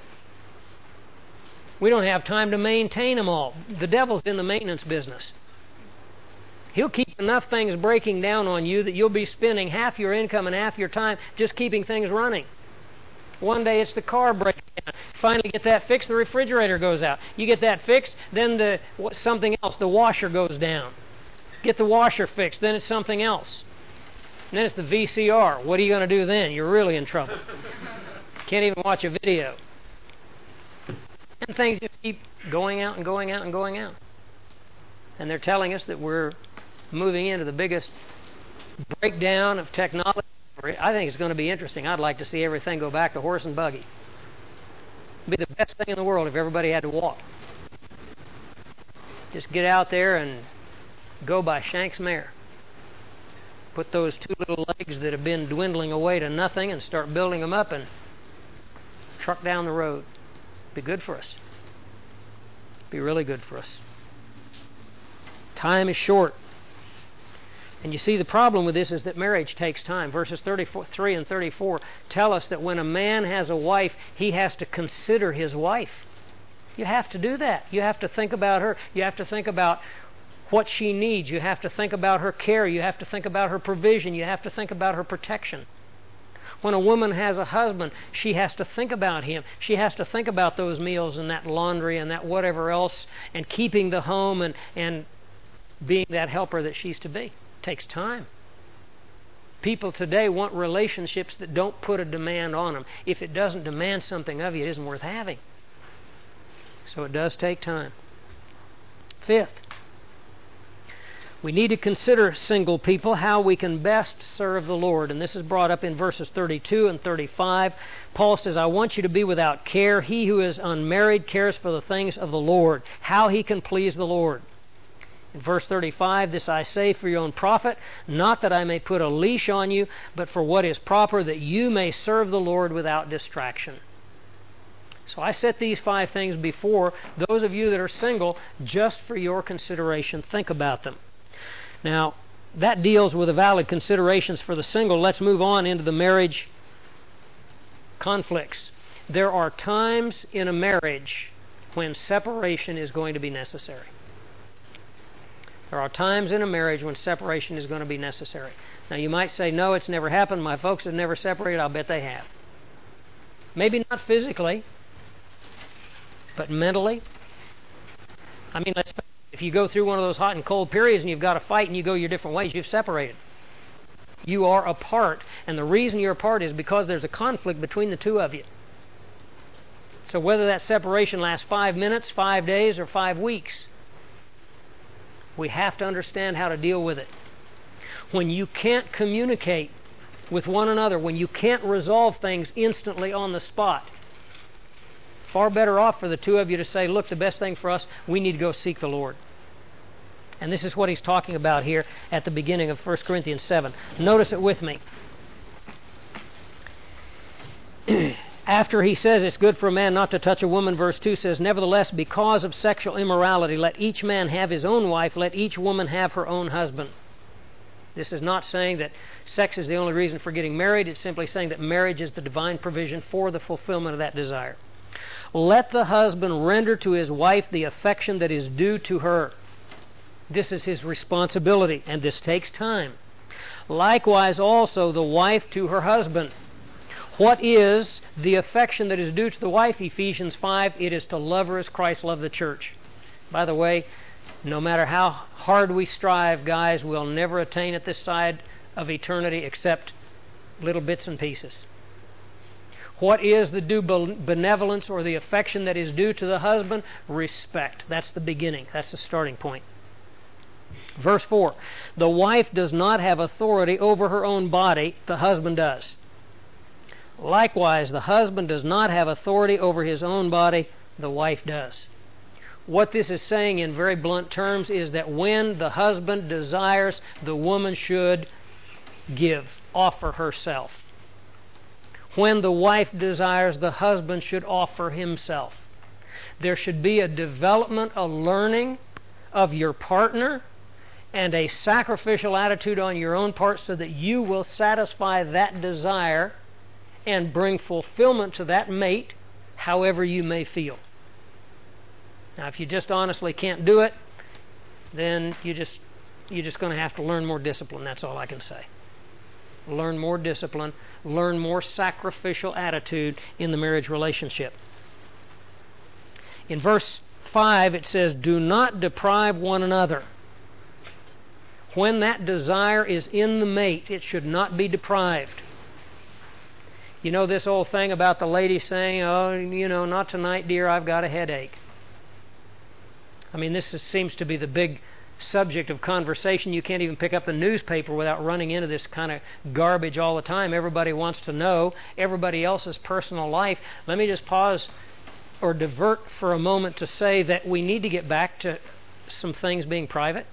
We don't have time to maintain them all. The devil's in the maintenance business. He'll keep enough things breaking down on you that you'll be spending half your income and half your time just keeping things running. One day it's the car breaking down. Finally get that fixed, the refrigerator goes out. You get that fixed, then something else, the washer goes down. Get the washer fixed, then it's something else. And then it's the VCR. What are you going to do then? You're really in trouble. Can't even watch a video. And things just keep going out and going out and going out. And they're telling us that we're moving into the biggest breakdown of technology. I think it's going to be interesting. I'd like to see everything go back to horse and buggy. It'd be the best thing in the world if everybody had to walk. Just get out there and go by Shank's mare. Put those two little legs that have been dwindling away to nothing and start building them up and truck down the road. Be good for us. Be really good for us. Time is short. And you see, the problem with this is that marriage takes time. Verses 33 and 34 tell us that when a man has a wife, he has to consider his wife. You have to do that. You have to think about her. You have to think about what she needs. You have to think about her care. You have to think about her provision. You have to think about her protection. When a woman has a husband, she has to think about him. She has to think about those meals and that laundry and that whatever else and keeping the home and being that helper that she's to be. It takes time. People today want relationships that don't put a demand on them. If it doesn't demand something of you, it isn't worth having. So it does take time. Fifth, we need to consider, single people, how we can best serve the Lord. And this is brought up in verses 32 and 35. Paul says, I want you to be without care. He who is unmarried cares for the things of the Lord, how he can please the Lord. In verse 35, this I say for your own profit, not that I may put a leash on you, but for what is proper, that you may serve the Lord without distraction. So I set these 5 things before those of you that are single just for your consideration. Think about them. Now, that deals with the valid considerations for the single. Let's move on into the marriage conflicts. There are times in a marriage when separation is going to be necessary. There are times in a marriage when separation is going to be necessary. Now, you might say, no, it's never happened. My folks have never separated. I'll bet they have. Maybe not physically, but mentally. I mean, if you go through one of those hot and cold periods and you've got a fight and you go your different ways, you've separated. You are apart. And the reason you're apart is because there's a conflict between the two of you. So whether that separation lasts 5 minutes, 5 days, or 5 weeks, we have to understand how to deal with it. When you can't communicate with one another, when you can't resolve things instantly on the spot, far better off for the two of you to say, look, the best thing for us, we need to go seek the Lord. And this is what he's talking about here at the beginning of 1 Corinthians 7. Notice it with me. After he says it's good for a man not to touch a woman, verse 2 says, nevertheless, because of sexual immorality, let each man have his own wife, let each woman have her own husband. This is not saying that sex is the only reason for getting married. It's simply saying that marriage is the divine provision for the fulfillment of that desire. Let the husband render to his wife the affection that is due to her. This is his responsibility, and this takes time. Likewise also the wife to her husband. What is the affection that is due to the wife? Ephesians 5, it is to love her as Christ loved the church. By the way, no matter how hard we strive, guys, we'll never attain at this side of eternity except little bits and pieces. What is the due benevolence or the affection that is due to the husband? Respect. That's the beginning. That's the starting point. Verse 4, the wife does not have authority over her own body, the husband does. Likewise, the husband does not have authority over his own body, the wife does. What this is saying in very blunt terms is that when the husband desires, the woman should give, offer herself. When the wife desires, the husband should offer himself. There should be a development, a learning of your partner, and a sacrificial attitude on your own part so that you will satisfy that desire and bring fulfillment to that mate however you may feel. Now, if you just honestly can't do it, then you're just going to have to learn more discipline. That's all I can say. Learn more discipline, learn more sacrificial attitude in the marriage relationship. In verse 5 it says, do not deprive one another. When that desire is in the mate, it should not be deprived. You know this old thing about the lady saying, oh, not tonight, dear, I've got a headache. I mean, seems to be the big subject of conversation. You can't even pick up the newspaper without running into this kind of garbage all the time. Everybody wants to know everybody else's personal life. Let me just pause or divert for a moment to say that we need to get back to some things being private.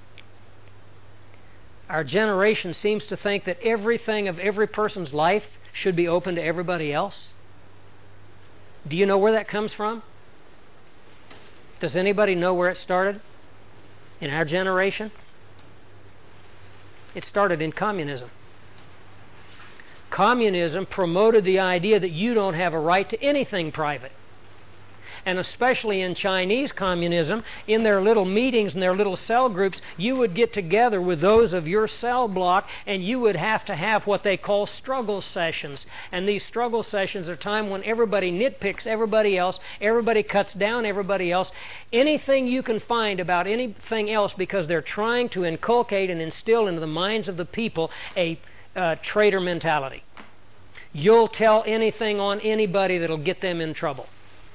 Our generation seems to think that everything of every person's life should be open to everybody else. Do you know where that comes from? Does anybody know where it started in our generation? It started in communism. Communism promoted the idea that you don't have a right to anything private. And especially in Chinese communism, in their little meetings and their little cell groups, you would get together with those of your cell block and you would have to have what they call struggle sessions. And these struggle sessions are time when everybody nitpicks everybody else, everybody cuts down everybody else, anything you can find about anything else, because they're trying to inculcate and instill into the minds of the people a traitor mentality. You'll tell anything on anybody that'll get them in trouble.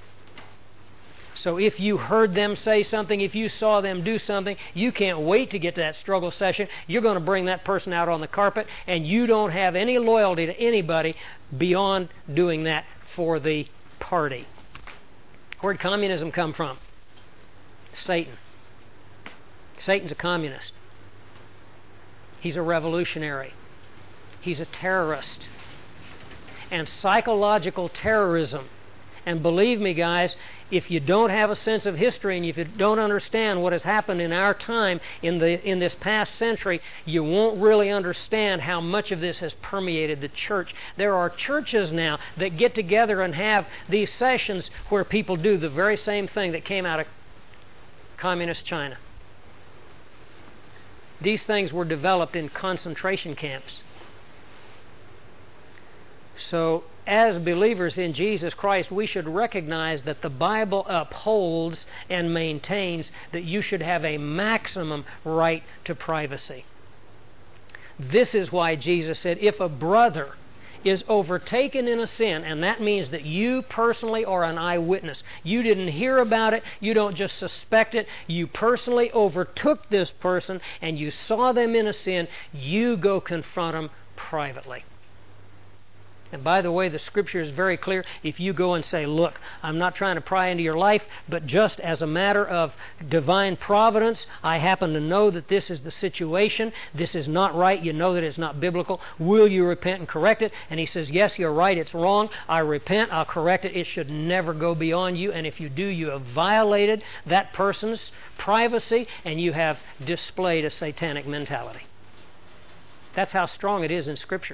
So if you heard them say something, if you saw them do something, you can't wait to get to that struggle session. You're going to bring that person out on the carpet, and you don't have any loyalty to anybody beyond doing that for the party. Where'd communism come from? Satan. Satan's a communist. He's a revolutionary. He's a terrorist. And psychological terrorism, and believe me, guys, if you don't have a sense of history and if you don't understand what has happened in our time in this past century, you won't really understand how much of this has permeated the church. There are churches now that get together and have these sessions where people do the very same thing that came out of communist China. These things were developed in concentration camps. So, as believers in Jesus Christ, we should recognize that the Bible upholds and maintains that you should have a maximum right to privacy. This is why Jesus said, if a brother is overtaken in a sin, and that means that you personally are an eyewitness. You didn't hear about it, you don't just suspect it, you personally overtook this person and you saw them in a sin, you go confront them privately. And by the way, the Scripture is very clear. If you go and say, look, I'm not trying to pry into your life, but just as a matter of divine providence, I happen to know that this is the situation. This is not right. You know that it's not biblical. Will you repent and correct it? And he says, yes, you're right. It's wrong. I repent. I'll correct it. It should never go beyond you. And if you do, you have violated that person's privacy and you have displayed a satanic mentality. That's how strong it is in Scripture.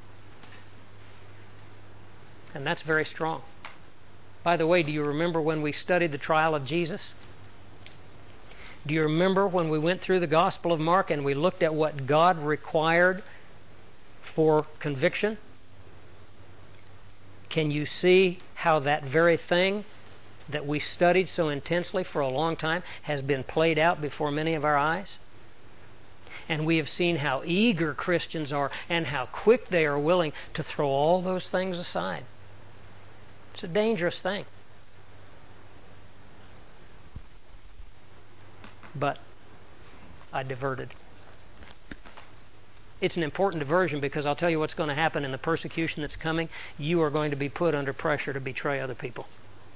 And that's very strong. By the way, do you remember when we studied the trial of Jesus? Do you remember when we went through the Gospel of Mark and we looked at what God required for conviction? Can you see how that very thing that we studied so intensely for a long time has been played out before many of our eyes? And we have seen how eager Christians are and how quick they are willing to throw all those things aside. It's a dangerous thing. But I diverted. It's an important diversion because I'll tell you what's going to happen in the persecution that's coming. You are going to be put under pressure to betray other people.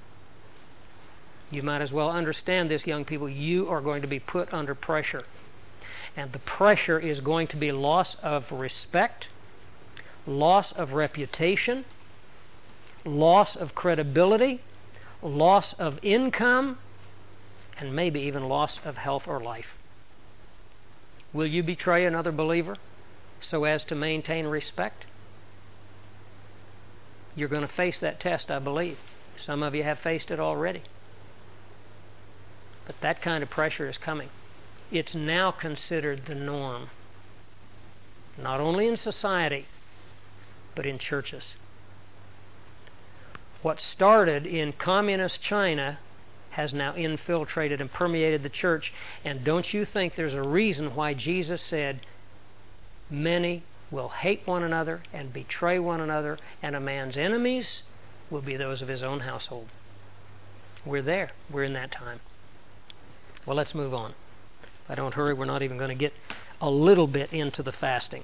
You might as well understand this, young people. You are going to be put under pressure. And the pressure is going to be loss of respect, loss of reputation, loss of credibility, loss of income, and maybe even loss of health or life. Will you betray another believer so as to maintain respect? You're going to face that test, I believe. Some of you have faced it already. But that kind of pressure is coming. It's now considered the norm, not only in society, but in churches. What started in communist China has now infiltrated and permeated the church. And don't you think there's a reason why Jesus said, many will hate one another and betray one another, and a man's enemies will be those of his own household. We're there. We're in that time. Well, let's move on. If I don't hurry, we're not even going to get a little bit into the fasting.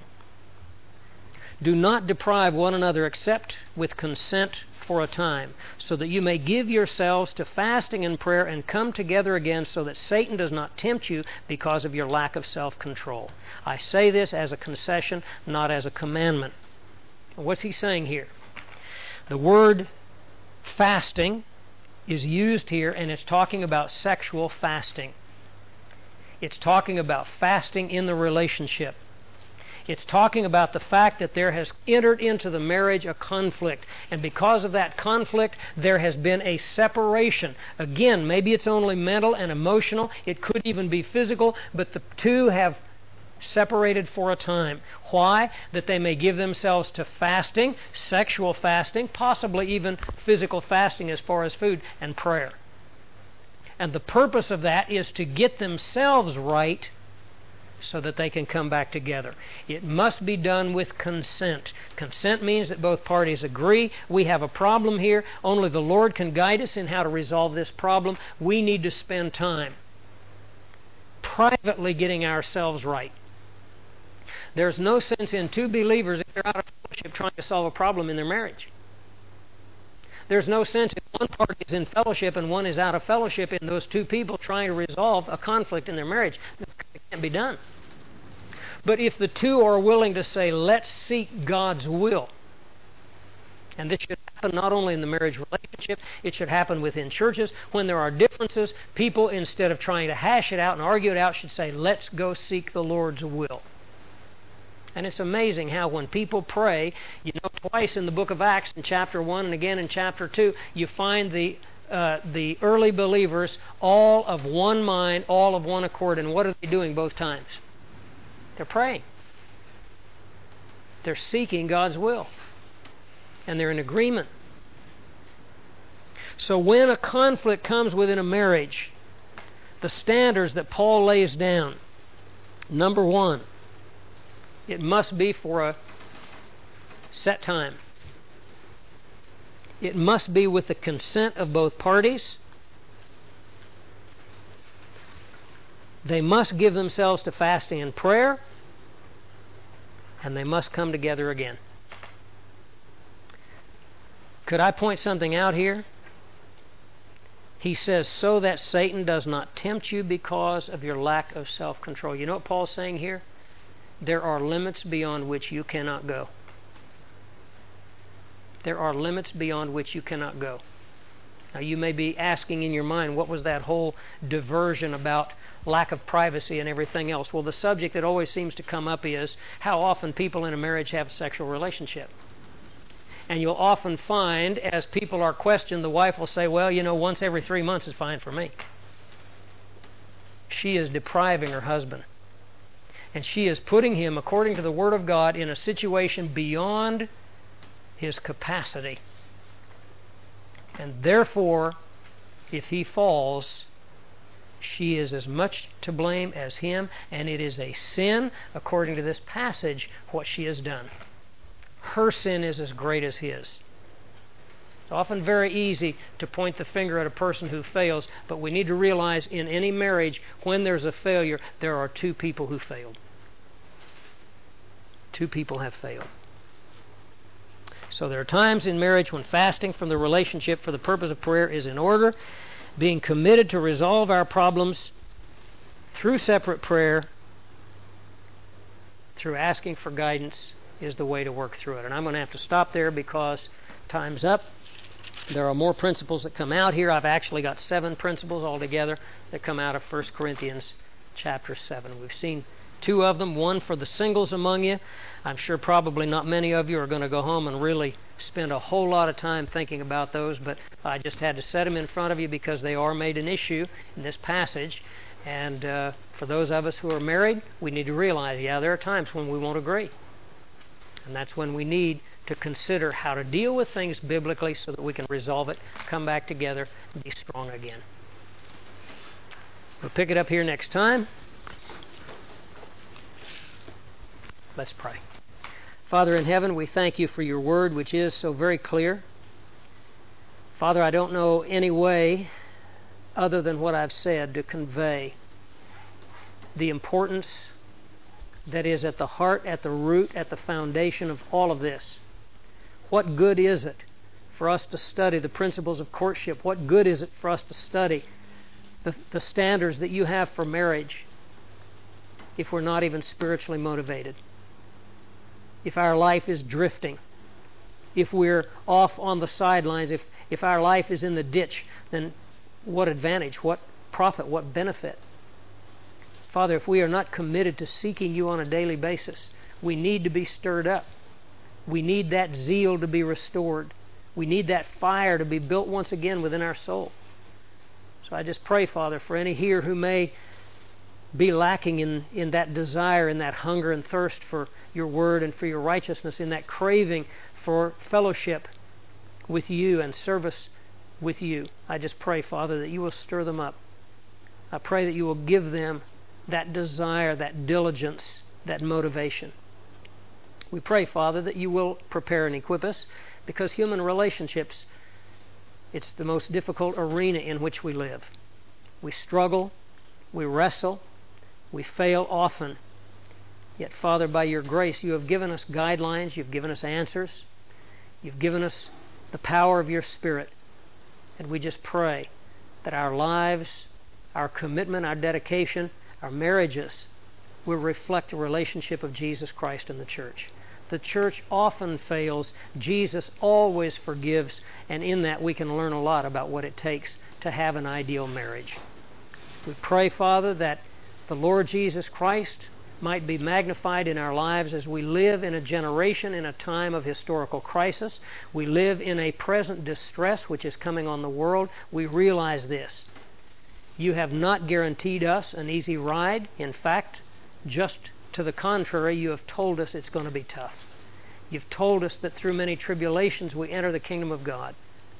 Do not deprive one another except with consent for a time, so that you may give yourselves to fasting and prayer and come together again, so that Satan does not tempt you because of your lack of self-control. I say this as a concession, not as a commandment. What's he saying here? The word fasting is used here, and it's talking about sexual fasting. It's talking about fasting in the relationship. It's talking about the fact that there has entered into the marriage a conflict, and because of that conflict, there has been a separation. Again, maybe it's only mental and emotional. It could even be physical, but the two have separated for a time. Why? That they may give themselves to fasting, sexual fasting, possibly even physical fasting as far as food, and prayer. And the purpose of that is to get themselves right so that they can come back together. It must be done with consent. Consent means that both parties agree. We have a problem here. Only the Lord can guide us in how to resolve this problem. We need to spend time privately getting ourselves right. There's no sense in two believers, if they're out of fellowship, trying to solve a problem in their marriage. There's no sense if one party is in fellowship and one is out of fellowship in those two people trying to resolve a conflict in their marriage. It can't be done. But if the two are willing to say, let's seek God's will, and this should happen not only in the marriage relationship, it should happen within churches. When there are differences, people, instead of trying to hash it out and argue it out, should say, let's go seek the Lord's will. And it's amazing how when people pray, twice in the book of Acts, in chapter 1 and again in chapter 2, you find the early believers all of one mind, all of one accord. And what are they doing both times? They're praying. They're seeking God's will. And they're in agreement. So when a conflict comes within a marriage, the standards that Paul lays down, number one, it must be for a set time. It must be with the consent of both parties. They must give themselves to fasting and prayer, and they must come together again. Could I point something out here? He says, so that Satan does not tempt you because of your lack of self-control. You know what Paul's saying here? There are limits beyond which you cannot go. There are limits beyond which you cannot go. Now you may be asking in your mind, what was that whole diversion about lack of privacy and everything else? Well, the subject that always seems to come up is how often people in a marriage have a sexual relationship. And you'll often find, as people are questioned, the wife will say, well, once every 3 months is fine for me. She is depriving her husband. And she is putting him, according to the Word of God, in a situation beyond his capacity. And therefore, if he falls, she is as much to blame as him, and it is a sin, according to this passage, what she has done. Her sin is as great as his. It's often very easy to point the finger at a person who fails, but we need to realize in any marriage, when there's a failure, there are two people who failed. Two people have failed. So there are times in marriage when fasting from the relationship for the purpose of prayer is in order. Being committed to resolve our problems through separate prayer, through asking for guidance, is the way to work through it. And I'm going to have to stop there because time's up. There are more principles that come out here. I've actually got 7 principles altogether that come out of 1 Corinthians chapter 7. We've seen 2 of them, one for the singles among you. I'm sure probably not many of you are going to go home and really spend a whole lot of time thinking about those, but I just had to set them in front of you because they are made an issue in this passage. And for those of us who are married, we need to realize, there are times when we won't agree. And that's when we need to consider how to deal with things biblically so that we can resolve it, come back together, and be strong again. We'll pick it up here next time. Let's pray. Father in heaven, we thank you for your word, which is so very clear. Father, I don't know any way other than what I've said to convey the importance that is at the heart, at the root, at the foundation of all of this. What good is it for us to study the principles of courtship? What good is it for us to study the standards that you have for marriage if we're not even spiritually motivated? If our life is drifting, if we're off on the sidelines, if our life is in the ditch, then what advantage, what profit, what benefit? Father, if we are not committed to seeking you on a daily basis, we need to be stirred up. We need that zeal to be restored. We need that fire to be built once again within our soul. So I just pray, Father, for any here who may be lacking in that desire, in that hunger and thirst for your word and for your righteousness, in that craving for fellowship with you and service with you. I just pray, Father, that you will stir them up. I pray that you will give them that desire, that diligence, that motivation. We pray, Father, that you will prepare and equip us, because human relationships, it's the most difficult arena in which we live. We struggle, we wrestle, we fail often. Yet, Father, by your grace, you have given us guidelines, you've given us answers, you've given us the power of your Spirit. And we just pray that our lives, our commitment, our dedication, our marriages will reflect the relationship of Jesus Christ and the church. The church often fails. Jesus always forgives, and in that we can learn a lot about what it takes to have an ideal marriage. We pray, Father, that the Lord Jesus Christ might be magnified in our lives as we live in a generation, in a time of historical crisis. We live in a present distress which is coming on the world. We realize this. You have not guaranteed us an easy ride. In fact, just to the contrary, you have told us it's going to be tough. You've told us that through many tribulations we enter the kingdom of God.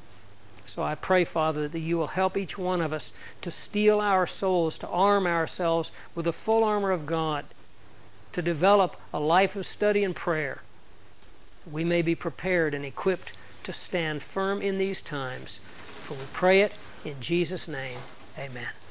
So I pray, Father, that you will help each one of us to steel our souls, to arm ourselves with the full armor of God, to develop a life of study and prayer. We may be prepared and equipped to stand firm in these times. For we pray it in Jesus' name. Amen.